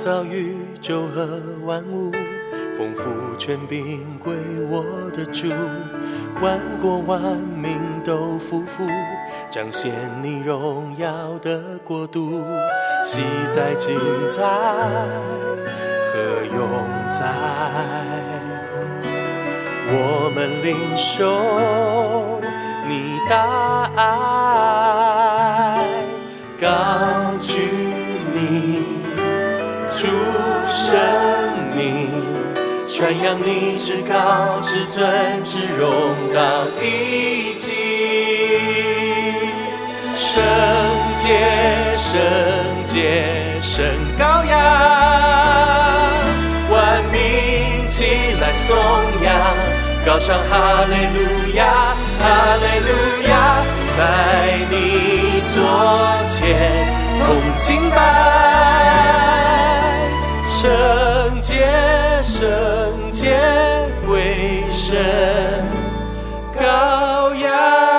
造宇宙和万物，丰富权柄归我的主，万国万民都匍匐，彰显你荣耀的国度，喜在精彩和永在。我们领受你大爱，高举你主生命，传扬你至高至尊至荣到地极。圣洁圣洁圣羔羊，万民起来颂扬，高唱哈利路亚哈利路亚，在你座前同敬拜。圣洁圣洁归神羔羊。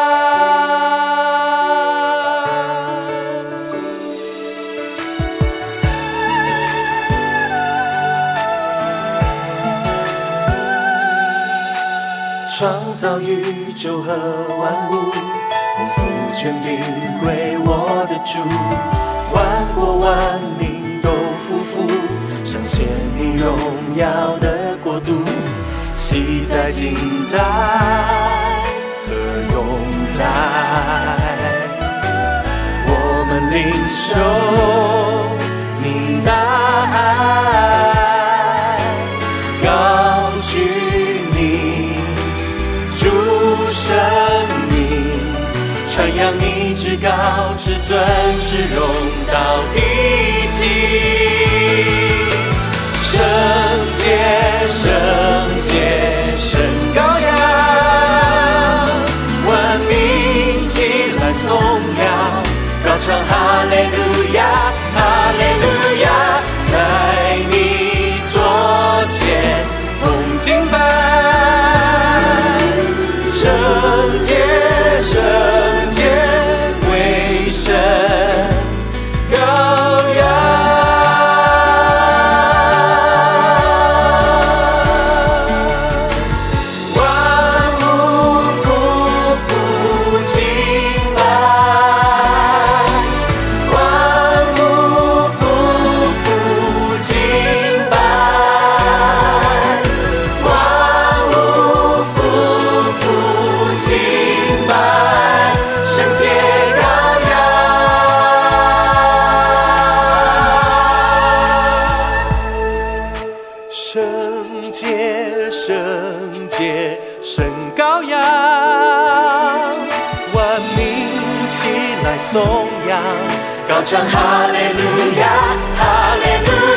创造宇宙和万物，丰富权柄归我的主，万国万民都匍匐，彰显你荣耀的国度，喜在精彩和永在。我们领受你大爱，高举你主生命，传扬你至高至尊至荣到地极。圣洁圣洁圣羔羊，万民起来颂扬，高唱哈利路亚哈利路亚，在你座前同敬拜。圣洁圣洁归神羔羊。圣洁圣洁圣羔羊，万民起来颂扬，高唱哈利路亚哈利路亚。